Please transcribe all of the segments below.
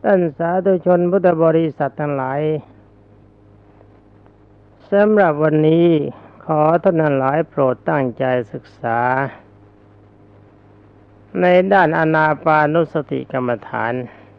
ท่านสาธุชนพุทธบริษัททั้งหลายสำหรับวันนี้ขอท่านทั้งหลายโปรดตั้งใจศึกษาในด้านอานาปานุสติกรรมฐาน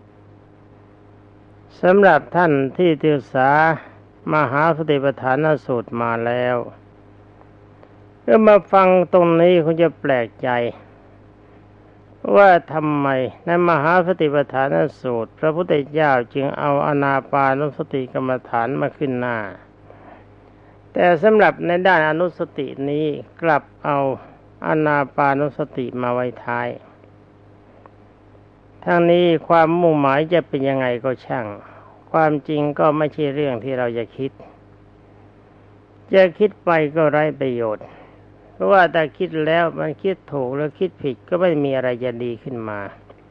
สำหรับท่านที่ศึกษามหาสติปัฏฐานสูตรมาแล้วก็มาฟังตรงนี้คงจะแปลกใจว่าทำไมในมหาสติปัฏฐานสูตรพระพุทธเจ้าจึงเอาอานาปานุสติกรรมฐานมาขึ้นหน้าแต่สำหรับในด้านอนุสตินี้กลับเอาอานาปานุสติมาไว้ท้ายทั้งนี้ความมุ่งหมายจะเป็นยังไงก็ช่างความจริงก็ไม่ใช่เรื่องที่เราจะคิดไปก็ไร้ประโยชน์เพราะว่าถ้าคิดแล้วมันคิดถูกหรือคิดผิดก็ไม่มีอะไรจะดีขึ้นมา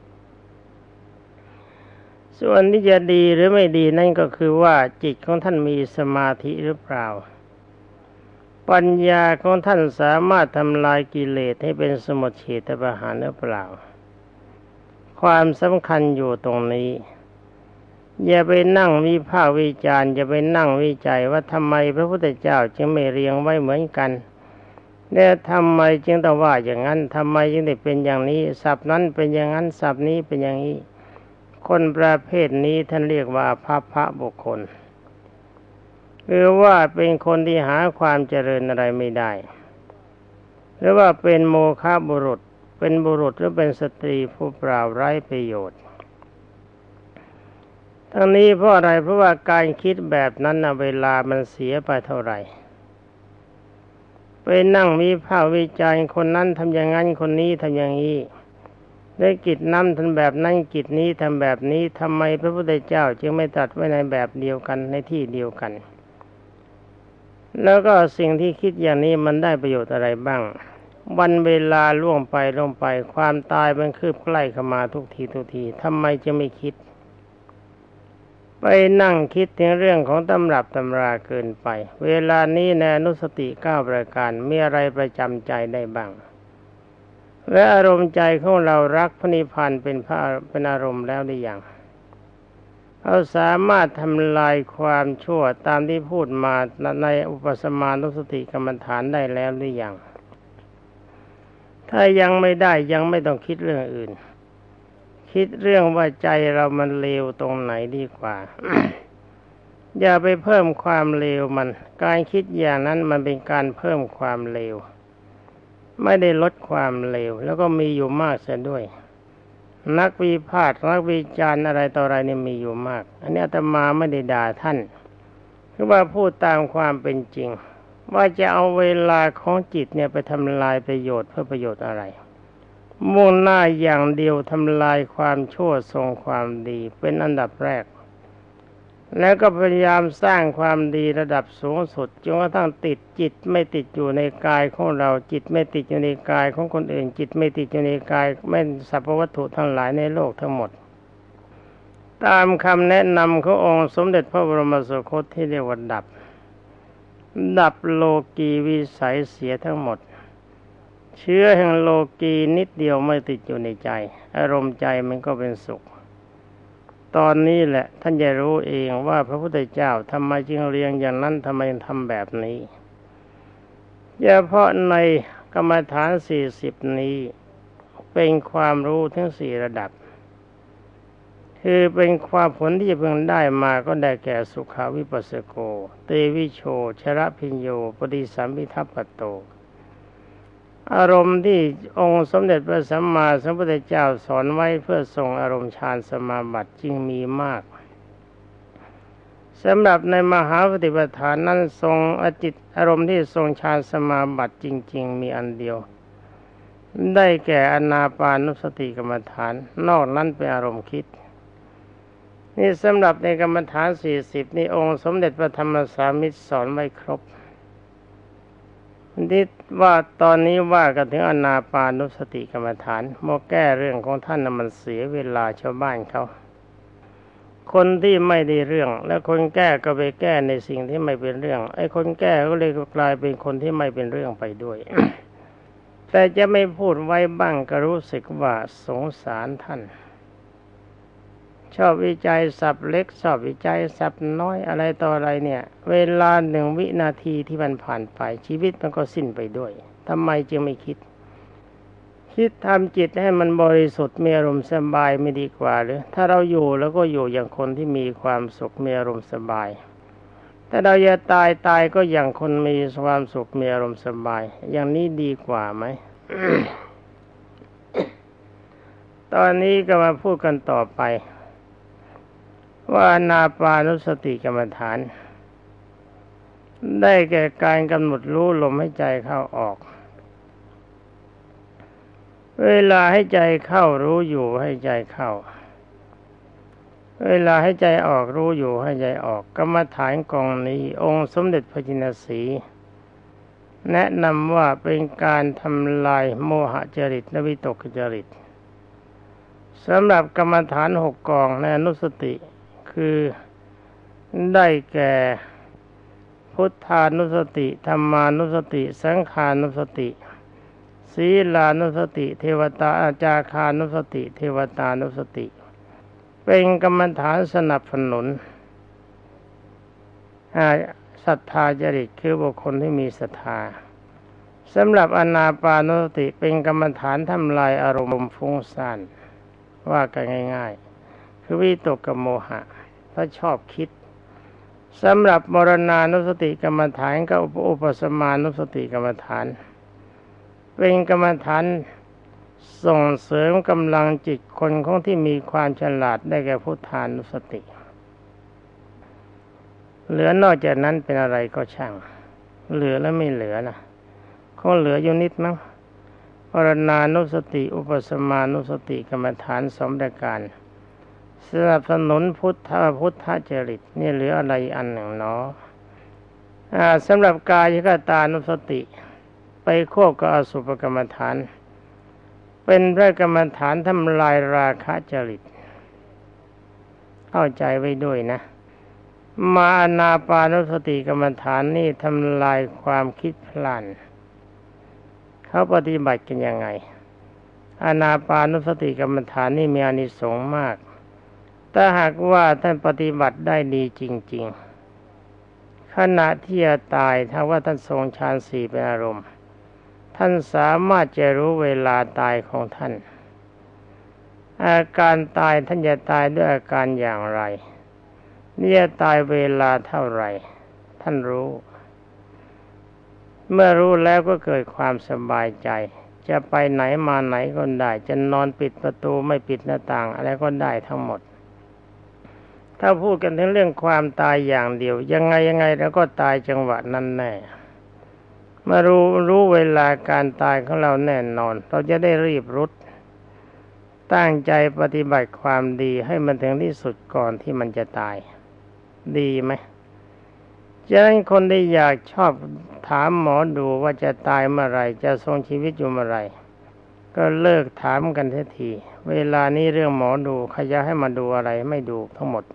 ส่วนที่จะดีหรือไม่ดีนั่นก็คือว่าจิตของท่านมีสมาธิหรือเปล่าปัญญาของท่านสามารถทำลายกิเลสให้เป็นสมุทเฉทประหารหรือเปล่าความสำคัญอยู่ตรงนี้อย่าไปนั่งวิพากษ์วิจารณ์อย่าไปนั่งวิจัยว่าทำไมพระพุทธเจ้าจึงไม่เรียงไว้เหมือนกันแล้วทำไมจึงต้องว่าอย่างนั้นทำไมจึงได้เป็นอย่างนี้ศัพท์นั้นเป็นอย่างนั้นศัพท์นี้เป็นอย่างนี้คนประเภทนี้ท่านเรียกว่าพระบุคคลหรือว่าเป็นคนที่หาความเจริญอะไรไม่ได้หรือว่าเป็นโมฆะบุรุษเป็นบุรุษหรือเป็นสตรีผู้เปล่าไร้ประโยชน์ทั้งนี้เพราะอะไรเพราะว่าการคิดแบบนั้นเวลามันเสียไปเท่าไหร่ไปนั่งวิพากษ์วิจารณ์คนนั้นทำอย่างนั้นคนนี้ทำอย่างนี้ได้กิจนั้นทำแบบนั้นกิจนี้ทำแบบนี้ทำไมพระพุทธเจ้าจึงไม่ตรัสไว้ในแบบเดียวกันในที่เดียวกันแล้วก็สิ่งที่คิดอย่างนี้มันได้ประโยชน์อะไรบ้างวันเวลาล่วงไปความตายมันคืบใกล้เข้ามาทุกทีทำไมจะไม่คิดไปนั่งคิดถึงเรื่องของตำรับตำราเกินไปเวลานี้ในอนุสติ9ประการมีอะไรประจำใจได้บ้างและอารมณ์ใจของเรารักพระนิพพานเป็นอารมณ์แล้วหรือยังเราสามารถทำลายความชั่วตามที่พูดมาในอุปสมานุสติกรรมฐานได้แล้วหรือยังถ้ายังไม่ได้ยังไม่ต้องคิดเรื่องอื่นคิดเรื่องว่าใจเรามันเลวตรงไหนดีกว่า อย่าไปเพิ่มความเลวมันการคิดอย่างนั้นมันเป็นการเพิ่มความเลวไม่ได้ลดความเลวแล้วก็มีอยู่มากเสียด้วยนักวิพากษ์นักวิจารณ์อะไรต่ออะไรนี่มีอยู่มากอันนี้อาตมาไม่ได้ด่าท่านคือว่าพูดตามความเป็นจริงว่าจะเอาเวลาของจิตเนี่ยไปทำลายประโยชน์เพื่อประโยชน์อะไรมุ่งหน้าอย่างเดียวทำลายความชั่วทรงความดีเป็นอันดับแรกแล้วก็พยายามสร้างความดีระดับสูงสุดจนกระทั่งติดจิตไม่ติดอยู่ในกายของเราจิตไม่ติดอยู่ในกายของคนอื่นจิตไม่ติดอยู่ในกายไม่สรรพวัตถุทั้งหลายในโลกทั้งหมดตามคำแนะนำขององค์สมเด็จพระบรมสุคตที่เรียกว่าดับโลกีวิสัยเสียทั้งหมดเชื้อแห่งโลกีนิดเดียวไม่ติดอยู่ในใจอารมณ์ใจมันก็เป็นสุขตอนนี้แหละท่านจะรู้เองว่าพระพุทธเจ้าทำไมจึงเรียงอย่างนั้นทำไมทำแบบนี้เฉพาะในกรรมฐาน40นี้เป็นความรู้ทั้ง4ระดับคือเป็นความผลที่จะพึงได้มาก็ได้แก่สุขาวิปัสสโกเตวิโชชระพิญโยปฏิสัมภิทัปปโตอารมณ์ที่องค์สมเด็จพระสัมมาสัมพุทธเจ้าสอนไว้เพื่อทรงอารมณ์ฌานสมาบัติจึงมีมากสำหรับในมหาปฏิปทานนั้นทรงอารมณ์ที่ทรงฌานสมาบัติจริงๆมีอันเดียวได้แก่อานาปานุสติกรรมฐานนอกนั้นเป็นอารมณ์คิดนี่สำหรับในกรรมฐาน40นี่องค์สมเด็จพระธรรมสามิตรสอนไว้ครบที่ว่าตอนนี้ว่ากันถึงอานาปานุสติกรรมฐานโมแก้เรื่องของท่านมันเสียเวลาชาวบ้านเขาคนที่ไม่ได้เรื่องและคนแก้ก็ไปแก้ในสิ่งที่ไม่เป็นเรื่องไอ้คนแก้ก็เลยกลายเป็นคนที่ไม่เป็นเรื่องไปด้วย แต่จะไม่พูดไว้บ้างก็รู้สึกว่าสงสารท่านชอบวิจัยศัพท์เล็กชอบวิจัยศัพท์น้อยอะไรต่ออะไรเนี่ยเวลา1 วินาทีที่มันผ่านไปชีวิตมันก็สิ้นไปด้วยทำไมจึงไม่คิดทำจิตให้มันบริสุทธิ์มีอารมณ์สบายไม่ดีกว่าหรือถ้าเราอยู่แล้วก็อยู่อย่างคนที่มีความสุขมีอารมณ์สบายแต่เราจะตายก็อย่างคนมีความสุขมีอารมณ์สบายอย่างนี้ดีกว่าไหม ตอนนี้ก็มาพูดกันต่อไปว่าอานาปานสติกรรมฐานได้แก่การกำหนดรู้ลมให้ใจเข้าออกเวลาให้ใจเข้ารู้อยู่ให้ใจเข้าเวลาให้ใจออกรู้อยู่ให้ใจออกกรรมฐานกองนี้องค์สมเด็จพระจินสีแนะนำว่าเป็นการทำลายโมหจริตและวิตกจริตสำหรับกรรมฐาน6 กองในอนุสติคือได้แก่พุทธานุสติธรรมานุสติสังขานุสติศีลานุสติเทวตาจาคานุสติเทวตานุสติเป็นกรรมฐานสนับสนุนศรัทธาจริตคือบุคคลที่มีศรัทธาสำหรับอานาปานสติเป็นกรรมฐานทำลายอารมณ์ฟุ้งซ่านว่ากันง่ายๆคือวิตกกับโมหะถ้าชอบคิดสำหรับมรณานุสติกรรมฐานกับอุปสมานุสติกรรมฐานเป็นกรรมฐานส่งเสริมกำลังจิตคนของที่มีความฉลาดได้แก่พุทธานุสติเหลือนอกจากนั้นเป็นอะไรก็ช่างเหลือแล้วไม่เหลือนะคงเหลืออยู่นิดมั้งมรณานุสติอุปสมานุสติกรรมฐาน2 ประการสนับสนุนพุทธจริตนี่เหลืออะไรอันหนึ่งเนาะสำหรับกายคตานุสติไปควบกับอสุภกรรมฐานเป็นพระกรรมฐานทำลายราคะจริตเข้าใจไว้ด้วยนะมาอานาปานสติกรรมฐานนี่ทำลายความคิดพลันเขาปฏิบัติกันยังไงอานาปานสติกรรมฐานนี่มีอานิสงส์มากถ้าหากว่าท่านปฏิบัติได้ดีจริงๆขณะที่จะตายถ้าว่าท่านทรงฌาน 4เป็นอารมณ์ท่านสามารถจะรู้เวลาตายของท่านอาการตายท่านจะตายด้วยอาการอย่างไรนี่จะตายเวลาเท่าไหร่ท่านรู้เมื่อรู้แล้วก็เกิดความสบายใจจะไปไหนมาไหนก็ได้จะนอนปิดประตูไม่ปิดหน้าต่างอะไรก็ได้ทั้งหมดถ้าพูดกันถึงเรื่องความตายอย่างเดียวยังไงแล้วก็ตายจังหวะนั้นแน่เมื่อรู้เวลาการตายของเราแน่นอนเราจะได้รีบรุดตั้งใจปฏิบัติความดีให้มันถึงที่สุดก่อนที่มันจะตายดีไหมฉะนั้นคนที่อยากชอบถามหมอดูว่าจะตายเมื่อไรจะทรงชีวิตอยู่เมื่อไรก็เลิกถามกันเสียทีเวลานี้เรื่องหมอดูใครจะให้มาดูอะไรไม่ดูทั้งหมด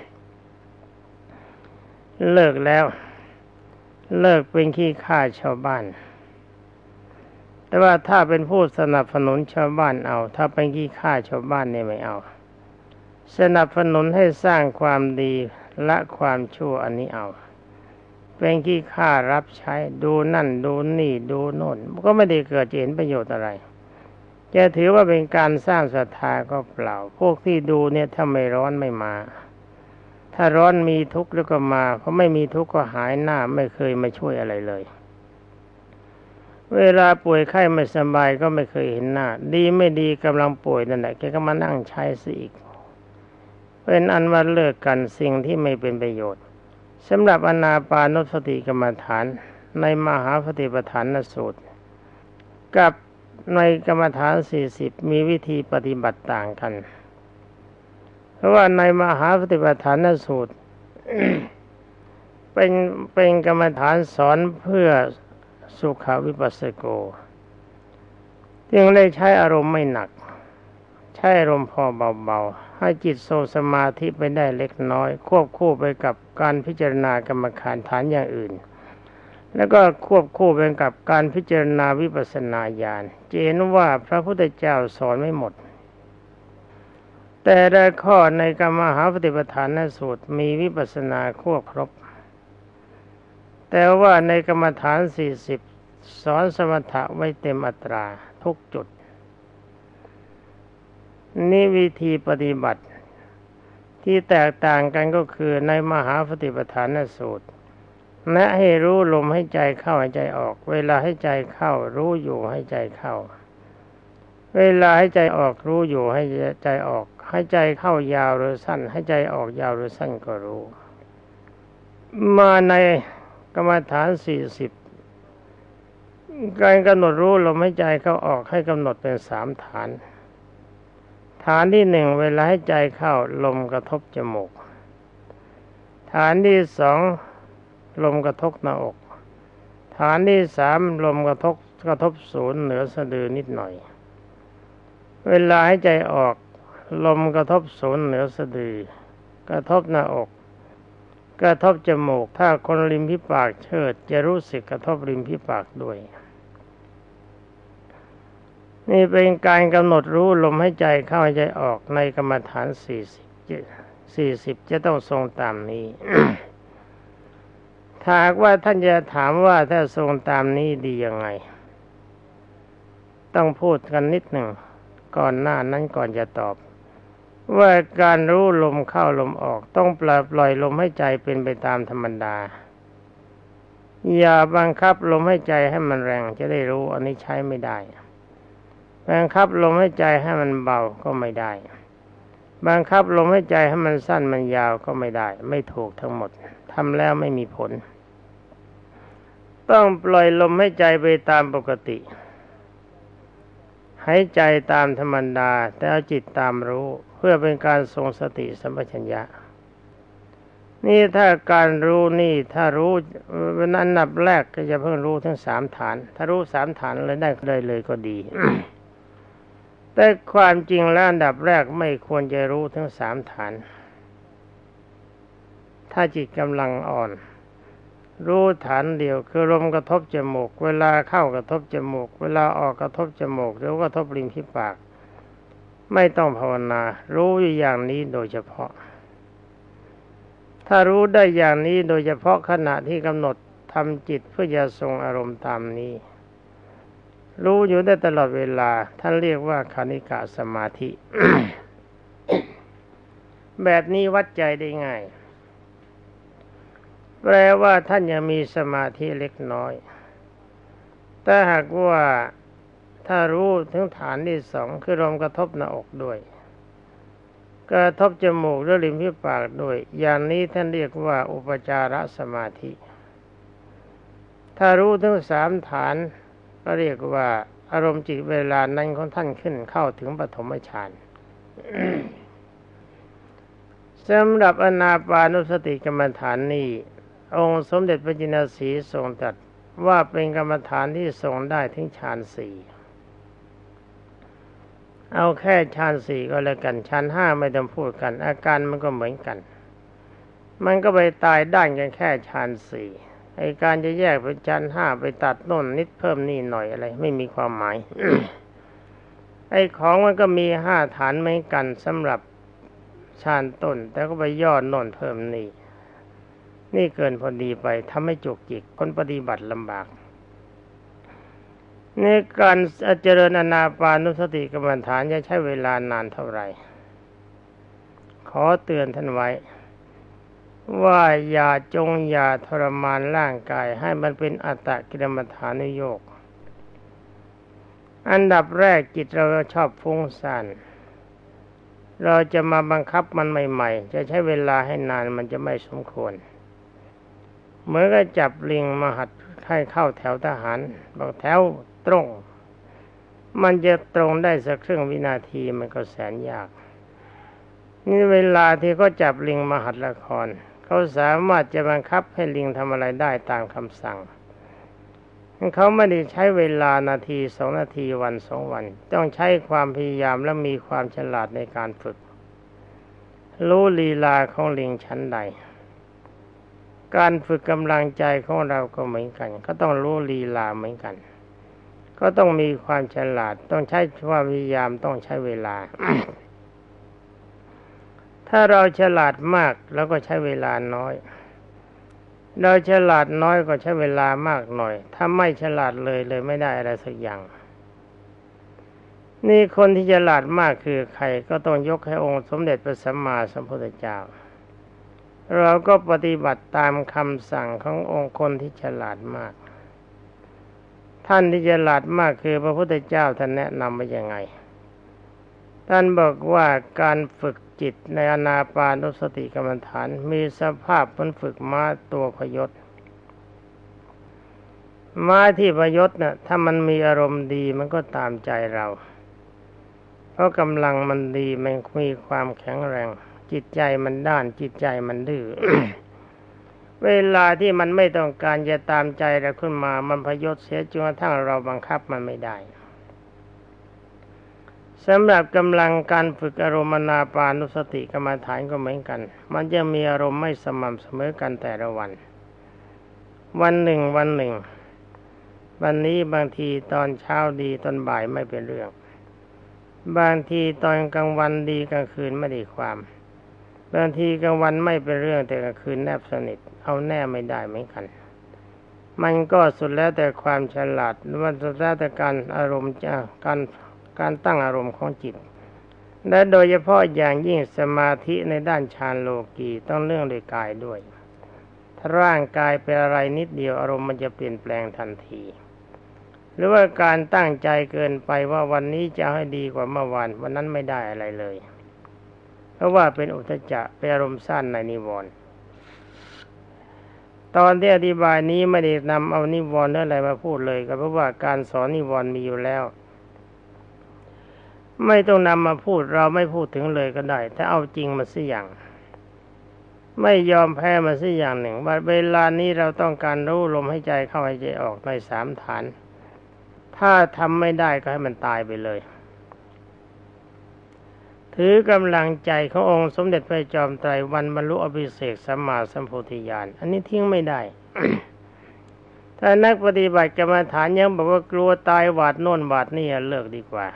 เลิกแล้วเลิกเป็นขี้ข้าชาวบ้านแต่ว่าถ้าเป็นผู้สนับสนุนชาวบ้านเอาถ้าเป็นขี้ข้าชาวบ้านเนี่ยไม่เอาสนับสนุนให้สร้างความดีละความชั่วอันนี้เอาเป็นขี้ข้ารับใช้ดูนั่นดูนี่ดูโน่นก็ไม่ได้เกิดเห็นประโยชน์อะไรจะถือว่าเป็นการสร้างศรัทธาก็เปล่าพวกที่ดูเนี่ยถ้าไม่ร้อนไม่มาถ้าร้อนมีทุกข์แล้วก็มาเพราะไม่มีทุกข์ก็หายหน้าไม่เคยมาช่วยอะไรเลยเวลาป่วยไข้ไม่สบายก็ไม่เคยเห็นหน้าดีไม่ดีกำลังป่วยนั่นแหละแกก็มานั่งใช้ซะอีกเป็นอันว่าเลิกกันสิ่งที่ไม่เป็นประโยชน์สำหรับอานาปานสติกรรมฐานในมหาสติปัฏฐานสูตรกับในกรรมฐาน40มีวิธีปฏิบัติต่างกันเพราะว่าในมหาสติปัฏฐานสูตร เป็นกรรมฐานสอนเพื่อสุขวิปัสสโกจึงได้ใช้อารมณ์ไม่หนักใช้อารมณ์พอเบาๆให้จิตทรงสมาธิไปได้เล็กน้อยควบคู่ไปกับการพิจารณากรรมฐานอย่างอื่นแล้วก็ควบคู่ไปกับการพิจารณาวิปัสสนาญาณจะเห็นว่าพระพุทธเจ้าสอนไม่หมดแต่ละข้อในกรรมหาปฏิปทานสูตรมีวิปัสสนาควบครบแต่ว่าในกรรมฐาน40สอนสมถะไว้เต็มอัตราทุกจุดนี่วิธีปฏิบัติที่แตกต่างกันก็คือในมหาปฏิปทานสูตรแนะให้รู้ลมให้ใจเข้าให้ใจออกเวลาให้ใจเข้ารู้อยู่ให้ใจเข้าเวลาให้ใจออกรู้อยู่ให้ใจออกให้ใจเข้ายาวหรือสั้นให้ใจออกยาวหรือสั้นก็รู้มาในกรรมฐาน40การกำหนดรู้ลมหายใจเข้าออกให้กำหนดเป็น3ฐานฐานที่1เวลาให้ใจเข้าลมกระทบจมูกฐานที่2ลมกระทบหน้าอกฐานที่3ลมกระทบศูนย์เหนือสะดือนิดหน่อยเวลาให้ใจออกลมกระทบศูนย์เหนือสะดือกระทบหน้าอกกระทบจมูกถ้าคนริมฝีปากเชิดจะรู้สึกกระทบริมฝีปากด้วยนี่เป็นการกำหนดรู้ลมหายใจเข้าหายใจออกในกรรมฐาน40จะต้องทรงตามนี้ ถ้าหากว่าท่านจะถามว่าถ้าทรงตามนี้ดียังไงต้องพูดกันนิดหนึ่งก่อนหน้านั้นก่อนจะตอบว่าการรู้ลมเข้าลมออกต้องปล่อยลมหายใจเป็นไปตามธรรมดาอย่าบังคับลมหายใจให้มันแรงจะได้รู้อันนี้ใช้ไม่ได้บังคับลมหายใจให้มันเบาก็ไม่ได้บังคับลมหายใจให้มันสั้นมันยาวก็ไม่ได้ไม่ถูกทั้งหมดทำแล้วไม่มีผลต้องปล่อยลมหายใจไปตามปกติหายใจตามธรรมดาแต่เอาจิตตามรู้เพื่อเป็นการทรงสติสัมปชัญญะนี่ถ้าการรู้นี่ถ้ารู้เป็นอันดับแรกก็จะเพิ่งรู้ทั้ง3ฐานถ้ารู้3ฐานเลยได้เลยก็ดี แต่ความจริงแล้วอันดับแรกไม่ควรจะรู้ทั้ง3ฐานถ้าจิตกำลังอ่อนรู้ฐานเดียวคือลมกระทบจมูกเวลาเข้ากระทบจมูกเวลาออกกระทบจมูกหรือกระทบริมฝีปากไม่ต้องภาวนารู้อยู่อย่างนี้โดยเฉพาะถ้ารู้ได้อย่างนี้โดยเฉพาะขณะที่กำหนดทำจิตเพื่อจะทรงอารมณ์ตามนี้รู้อยู่ได้ตลอดเวลาท่านเรียกว่าคณิกะสมาธิ แบบนี้วัดใจได้ง่ายแปลว่าท่านยังมีสมาธิเล็กน้อยแต่หากว่าถ้ารู้ถึงฐานที่2คือลมกระทบหน้าอกด้วยกระทบจมูกและริมฝีปากด้วยอย่างนี้ท่านเรียกว่าอุปจารสมาธิถ้ารู้ถึง3ฐานก็เรียกว่าอารมณ์จิตเวลานั้นของท่านขึ้นเข้าถึงปฐมฌาน สำหรับอานาปานุสติกรรมฐานนี้องค์สมเด็จพระจินสีห์ทรงตรัสว่าเป็นกรรมฐานที่ทรงได้ถึงฌาน4เอาแค่ฌาน4ก็แล้วกันฌาน5ไม่ต้องพูดกันอาการมันก็เหมือนกันมันก็ไปตายด้านกันแค่ฌาน4ไอ้การจะแยกเป็นฌาน5ไปตัดโน่นนิดเพิ่มนี่หน่อยอะไรไม่มีความหมาย ไอ้ของมันก็มี5ฐานเหมือนกันสำหรับฌานต้นแต่ก็ไปย่อโน่นเพิ่มนี่เกินพอดีไปทำให้จุกจิกคนปฏิบัติลำบากในการเจริญอานาปานุสติกรรมฐานจะใช้เวลานานเท่าไหร่ขอเตือนท่านไว้ว่าอย่าทรมานร่างกายให้มันเป็นอัตตกิลมัฏฐานุโยคอันดับแรกจิตเราชอบฟุ้งซ่านเราจะมาบังคับมันใหม่ๆจะใช้เวลาให้นานมันจะไม่สมควรเหมือนกับจับลิงมาหัดให้เข้าแถวทหารบอกแถวตรงมันจะตรงได้สักครึ่งวินาทีมันก็แสนยากนี่เวลาที่เขาจับลิงมาหัดละครเขาสามารถจะบังคับให้ลิงทำอะไรได้ตามคำสั่งเขาไม่ได้ใช้เวลานาที2 นาทีวัน2 วันต้องใช้ความพยายามและมีความฉลาดในการฝึกรู้ลีลาของลิงชั้นใดการฝึกกำลังใจของเราก็เหมือนกันก็ต้องรู้ลีลาเหมือนกันก็ต้องมีความฉลาดต้องใช้ความพยายามต้องใช้เวลาถ้าเราฉลาดมากเราก็ใช้เวลาน้อยเราฉลาดน้อยก็ใช้เวลามากหน่อยถ้าไม่ฉลาดเลยไม่ได้อะไรสักอย่างนี่คนที่ฉลาดมากคือใครก็ต้องยกให้องค์สมเด็จพระสัมมาสัมพุทธเจ้าเราก็ปฏิบัติตามคำสั่งขององค์คนที่ฉลาดมากท่านที่ฉลาดมากคือพระพุทธเจ้าท่านแนะนำว่ายังไงท่านบอกว่าการฝึกจิตในอานาปานุสติกรรมฐานมีสภาพเหมือนฝึกม้าตัวพยศม้าที่พยศน่ะถ้ามันมีอารมณ์ดีมันก็ตามใจเราเพราะกำลังมันดีมันมีความแข็งแรงจิตใจมันด้านจิตใจมันดื้อ เวลาที่มันไม่ต้องการจะตามใจเราขึ้นมามันพยศเสียจนกระทั่งเราบังคับมันไม่ได้สำหรับกำลังการฝึกอารมณ์อานาปานุสติกรรมฐานก็เหมือนกันมันจะมีอารมณ์ไม่สม่ำเสมอกันแต่ละวันวันหนึ่งวันนี้บางทีตอนเช้าดีตอนบ่ายไม่เป็นเรื่องบางทีตอนกลางวันดีกลางคืนไม่ได้ความบางทีกลางวันไม่เป็นเรื่องแต่กลางคืนแนบสนิทเอาแน่ไม่ได้เหมือนกันมันก็สุดแล้วแต่ความฉลาดมันสุดแล้วแต่การอารมณ์การตั้งอารมณ์ของจิตและโดยเฉพาะอย่างยิ่งสมาธิในด้านฌานโลกีต้องเรื่องด้วยกายด้วยถ้าร่างกายเป็นอะไรนิดเดียวอารมณ์มันจะเปลี่ยนแปลงทันทีหรือว่าการตั้งใจเกินไปว่าวันนี้จะให้ดีกว่าเมื่อวานวันนั้นไม่ได้อะไรเลยเพราะว่าเป็นอุทธัจจะเป็นอารมณ์สั้นในนิวรณ์ตอนที่อธิบายนี้ไม่ได้นำเอานิวรณ์อะไรมาพูดเลยก็เพราะว่าการสอนนิวรณ์มีอยู่แล้วไม่ต้องนำมาพูดเราไม่พูดถึงเลยก็ได้ถ้าเอาจริงมาสักอย่างไม่ยอมแพ้มาสักอย่างหนึ่งว่าเวลานี้เราต้องการรู้ลมหายใจเข้าหายใจออกใน3 ฐานถ้าทำไม่ได้ก็ให้มันตายไปเลยถือกำลังใจขององค์สมเด็จพระจอมไตรวันบรรลุอภิเษกสัมมาสัมโพธิญาณอันนี้ทิ้งไม่ได้ ถ้านักปฏิบัติกรรมฐานยังบอกว่ากลัวตายหวาดโน่นหวาดนี่เลิกดีกว่า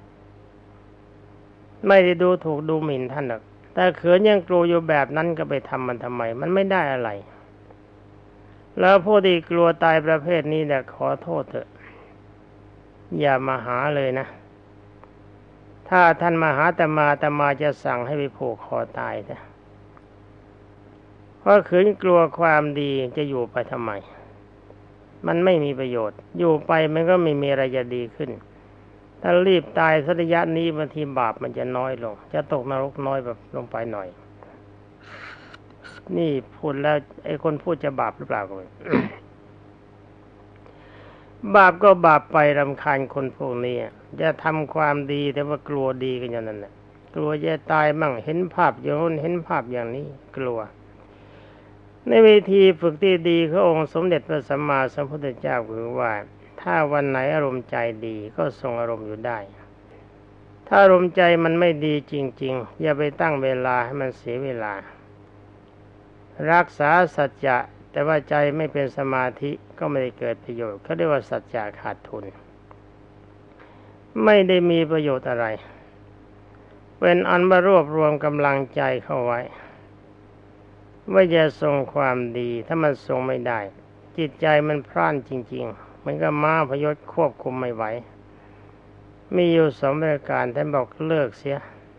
ไม่ได้ดูถูกดูหมิ่นท่านหรอกแต่เขินยังกลัวอยู่แบบนั้นก็ไปทำมันทำไมมันไม่ได้อะไรแล้วผู้ที่กลัวตายประเภทนี้เนี่ยขอโทษเถอะอย่ามาหาเลยนะถ้าท่านมาหาอาตมาจะสั่งให้ไปผูกคอตายนะเพราะขืนกลัวความดีจะอยู่ไปทำไมมันไม่มีประโยชน์อยู่ไปมันก็ไม่มีอะไรจะดีขึ้นถ้ารีบตายสักระยะนี้บางทีบาปมันจะน้อยลงจะตกนรกน้อยแบบลงไปหน่อยนี่พูดแล้วไอ้คนพูดจะบาปหรือเปล่าก็ไม่ บาปก็บาปไปรำคาญคนพวกนี้จะทำความดีแต่ว่ากลัวดีกันอย่างนั้นแหละกลัวจะตายมั่งเห็นภาพอย่างนู้นเห็นภาพอย่างนี้กลัวในวิธีฝึกที่ดีขององค์สมเด็จพระสัมมาสัมพุทธเจ้าคือว่าถ้าวันไหนอารมณ์ใจดีก็ทรงอารมณ์อยู่ได้ถ้าอารมณ์ใจมันไม่ดีจริงๆอย่าไปตั้งเวลาให้มันเสียเวลารักษาสัจจะแต่ว่าใจไม่เป็นสมาธิก็ไม่ได้เกิดประโยชน์เขาเรียกว่าสัจจะขาดทุนไม่ได้มีประโยชน์อะไรเป็นอันมารวบรวมกำลังใจเข้าไว้ว่าจะทรงความดีถ้ามันทรงไม่ได้จิตใจมันพร่านจริงๆมันก็ม้าพยศควบคุมไม่ไหวมีอยู่2 ประการท่านบอกเลิกเสีย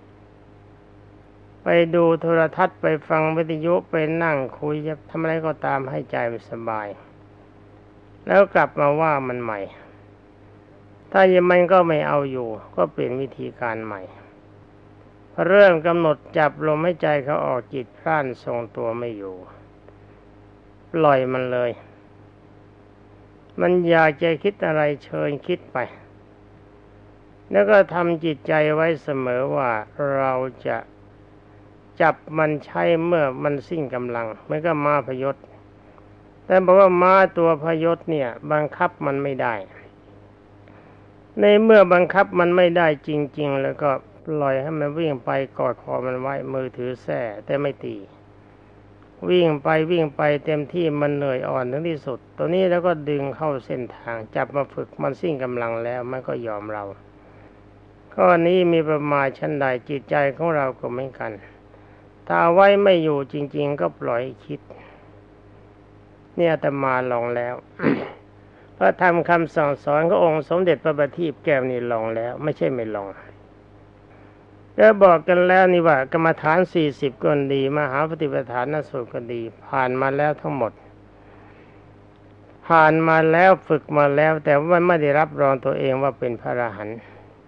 ไปดูโทรทัศน์ไปฟังวิทยุไปนั่งคุยจะทำอะไรก็ตามให้ใจมันสบายแล้วกลับมาว่ามันใหม่ถ้ายังมันก็ไม่เอาอยู่ก็เปลี่ยนวิธีการใหม่เริ่มกำหนดจับลมหายใจเขาออกจิตพร่านทรงตัวไม่อยู่ปล่อยมันเลยมันอยากจะคิดอะไรเชิญคิดไปแล้วก็ทำจิตใจไว้เสมอว่าเราจะจับมันใช้เมื่อมันสิ้นกำลังมันก็ม้าพยศแต่บอกว่าม้าตัวพยศเนี่ยบังคับมันไม่ได้ในเมื่อบังคับมันไม่ได้จริงๆแล้วก็ปล่อยให้มันวิ่งไปกอดคอมันไว้มือถือแส้แต่ไม่ตีวิ่งไปเต็มที่มันเหนื่อยอ่อนถึงที่สุดตัวนี้แล้วก็ดึงเข้าเส้นทางจับมาฝึกมันสิ้นกำลังแล้วมันก็ยอมเราข้อนี้มีประมาณชั้นใดจิตใจของเราก็เหมือนกันถ้าเอาไว้ไม่อยู่จริงๆก็ปล่อยให้คิดเนี่ยอาตมาลองแล้ว พระธรรมคำสั่งสอนขององค์สมเด็จพระบัณฑิตแก้วนี่ลองแล้วไม่ใช่ไม่ลองก็บอกกันแล้วนี่ว่ากรรมฐาน40ก็ดีมหาปฏิปทานสูตรก็ดีผ่านมาแล้วทั้งหมดผ่านมาแล้วฝึกมาแล้วแต่ว่าไม่ได้รับรองตัวเองว่าเป็นพระอรหันต์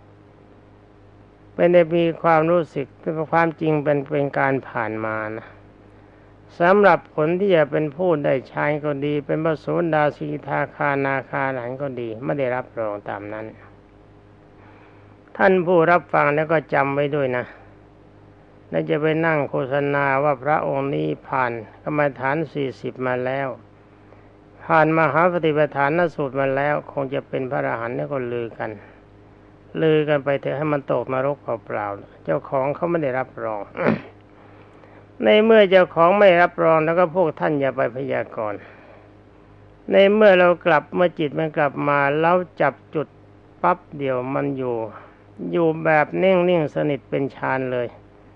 ไม่ได้มีความรู้สึกแต่ความจริงเป็นการผ่านมานะสำหรับผลที่จะเป็นผู้ได้ฌานก็ดีเป็นพระโสดาสกิทาคานาคาอรหันต์ก็ดีไม่ได้รับรองตามนั้นท่านผู้รับฟังแล้วก็จำไว้ด้วยนะแล้วจะไปนั่งโฆษณาว่าพระองค์นี้ผ่านกรรมฐาน40มาแล้วผ่านมหาปฏิปทานสูตรมาแล้วคงจะเป็นพระอรหันต์แล้วก็ลือกันไปเถอะให้มันตกนรกเปล่าๆเจ้าของเขาไม่ได้รับรอง ในเมื่อเจ้าของไม่รับรองแล้วก็พวกท่านอย่าไปพยากรณ์ในเมื่อเรากลับเมื่อจิตมันกลับมาแล้วจับจุดปั๊บเดียวมันอยู่แบบนิ่งๆสนิทเป็นฌานเลย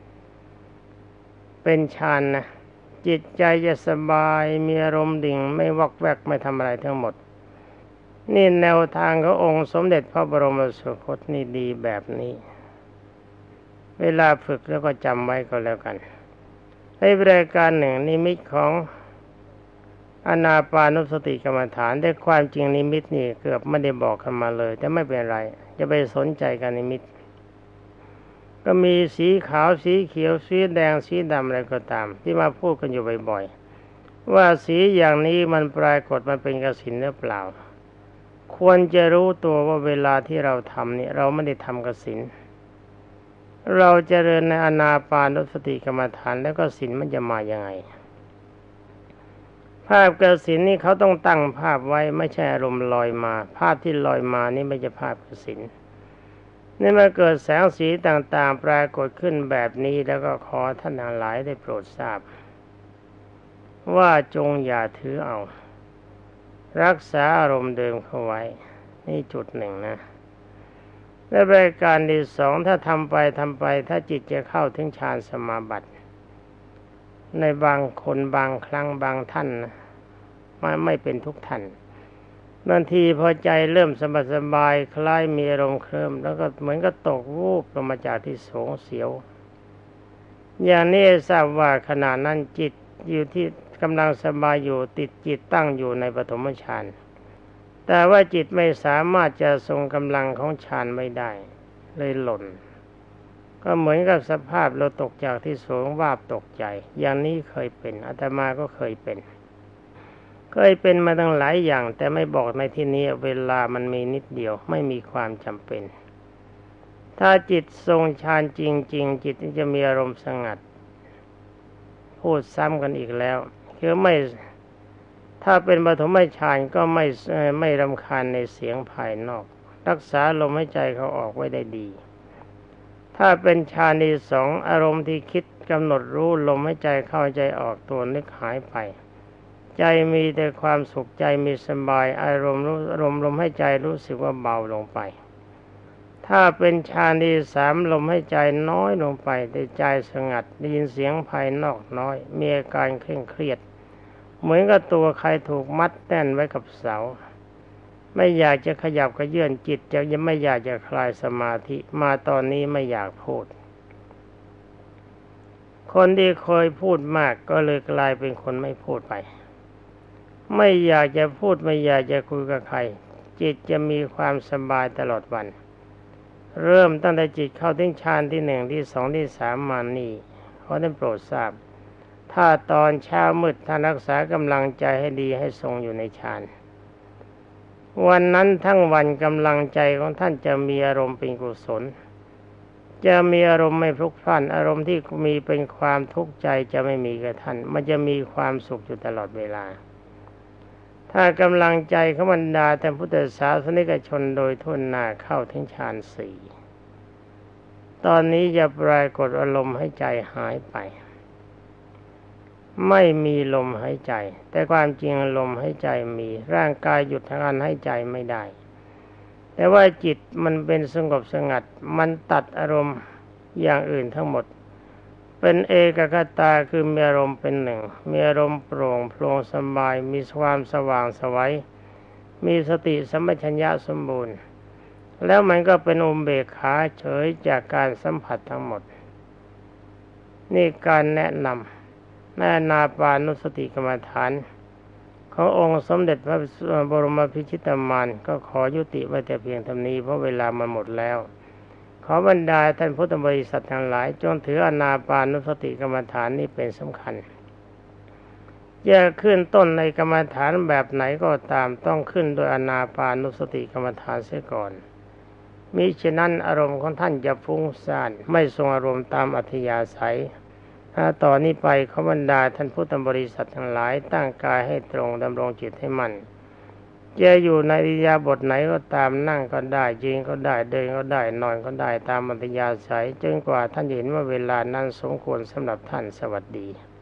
เป็นฌานนะจิตใจจะสบายมีอารมณ์ดิ่งไม่วอกแวกไม่ทำอะไรทั้งหมดนี่แนวทางขององค์สมเด็จพระบรมสุคตนี่ดีแบบนี้เวลาฝึกแล้วก็จำไว้ก็แล้วกันในรายการหนึ่งนิมิตของอานาปานุสติกรรมฐานแต่ความจริงนิมิตนี่เกือบไม่ได้บอกกันมาเลยแต่ไม่เป็นไรจะไปสนใจกับนิมิตก็มีสีขาวสีเขียวสีแดงสีดำอะไรก็ตามที่มาพูดกันอยู่บ่อยๆว่าสีอย่างนี้มันปรากฏมันเป็นกสิณหรือเปล่าควรจะรู้ตัวว่าเวลาที่เราทำนี่เราไม่ได้ทำกสิณเราเจริญในอานาปานสติกรรมฐานแล้วก็ศีลมันจะมายังไงภาพกสิณนี่เขาต้องตั้งภาพไว้ไม่ใช่อารมณ์ลอยมาภาพที่ลอยมานี่ไม่ใช่ภาพกสิณนี่มาเกิดแสงสีต่างๆปรากฏขึ้นแบบนี้แล้วก็ขอท่านทั้งหลายได้โปรดทราบว่าจงอย่าถือเอารักษาอารมณ์เดิมเข้าไว้นี่จุดหนึ่งนะและรายการที่สองถ้าทำไปถ้าจิตจะเข้าถึงฌานสมาบัติในบางคนบางครั้งบางท่านนะไม่เป็นทุกท่านบางทีพอใจเริ่มสบายคล้ายมีอารมณ์เคลิ้มแล้วก็เหมือนก็ตกวูบลงมาจากที่สูงเสียวอย่างนี้ทราบว่าขณะนั้นจิตอยู่ที่กำลังสบายอยู่ติดจิตตั้งอยู่ในปฐมฌานแต่ว่าจิตไม่สามารถจะทรงกำลังของฌานไม่ได้เลยหล่นก็เหมือนกับสภาพเราตกจากที่สูงวาบตกใจอย่างนี้เคยเป็นอาตมาก็เคยเป็นมาตั้งหลายอย่างแต่ไม่บอกในที่นี้เวลามันมีนิดเดียวไม่มีความจำเป็นถ้าจิตทรงฌานจริงๆจิตจะมีอารมณ์สงัดพูดซ้ำกันอีกแล้วคือไม่ถ้าเป็นปฐมฌานก็ไม่รำคาญในเสียงภายนอกรักษาลมหายใจเขาออกไว้ได้ดีถ้าเป็นฌานที่สองอารมณ์ที่คิดกำหนดรู้ลมหายใจเข้าใจออกตัวนึกหายไปใจมีแต่ความสุขใจมีสบายอารมณ์ลมหายใจรู้สึกว่าเบาลงไปถ้าเป็นฌานที่สามลมหายใจน้อยลงไปแต่ใจสงัดได้ยินเสียงภายนอกน้อยมีอาการเคร่งเครียดเหมือนกับตัวใครถูกมัดแน่นไว้กับเสาไม่อยากจะขยับขยื่นจิตจะยังไม่อยากจะคลายสมาธิมาตอนนี้ไม่อยากพูดคนที่เคยพูดมากก็เลยกลายเป็นคนไม่พูดไปไม่อยากจะพูดไม่อยากจะคุยกับใครจิตจะมีความสบายตลอดวันเริ่มตั้งแต่จิตเข้าถึงฌานที่หนึ่งที่สองที่สามมานี่ขอท่านโปรดทราบถ้าตอนเช้ามืดท่านรักษากำลังใจให้ดีให้ทรงอยู่ในฌานวันนั้นทั้งวันกำลังใจของท่านจะมีอารมณ์เป็นกุศลจะมีอารมณ์ไม่พลุกพล่านอารมณ์ที่มีเป็นความทุกข์ใจจะไม่มีกับท่านมันจะมีความสุขอยู่ตลอดเวลาถ้ากำลังใจของบรรดาท่านพุทธศาสนิกชนโดยทั่วหน้าเข้าถึงฌานสี่ตอนนี้จะปรากฏอารมณ์ให้ใจหายไปไม่มีลมหายใจแต่ความจริงลมหายใจมีร่างกายหยุดทางการหายใจไม่ได้แต่ว่าจิตมันเป็นสงบสงัดมันตัดอารมณ์อย่างอื่นทั้งหมดเป็นเอกคตาคือมีอารมณ์เป็นหนึ่งมีอารมณ์โปร่งโปร่งสบายมีความสว่างไสวมีสติสัมปชัญญะสมบูรณ์แล้วมันก็เป็นอุเบกขาเฉยจากการสัมผัสทั้งหมดนี่การแนะนำในอานาปานุสติกรรมฐานขององค์สมเด็จพระบรมพิชิตามารก็ขอยุติไว้แต่เพียงเท่านี้เพราะเวลามันหมดแล้วขอบรรดาท่านพุทธบริษัททั้งหลายจงถืออานาปานุสติกรรมฐานนี้เป็นสำคัญจะขึ้นต้นในกรรมฐานแบบไหนก็ตามต้องขึ้นโดยอานาปานุสติกรรมฐานเสียก่อนมิฉะนั้นอารมณ์ของท่านจะฟุ้งซ่านไม่ทรงอารมณ์ตามอัธยาศัยต่อนนี้ไปขอบรรดาท่านพุทธบริษัททั้งหลายตั้งกายให้ตรงดำรงจิตให้มั่นจะอยู่ในอิริยาบถไหนก็ตามนั่งก็ได้ยืนก็ได้เดินก็ได้นอนก็ได้ตามอัธยาศัยจนกว่าท่านเห็นว่าเวลานั้นสมควรสำหรับท่านสวัสดี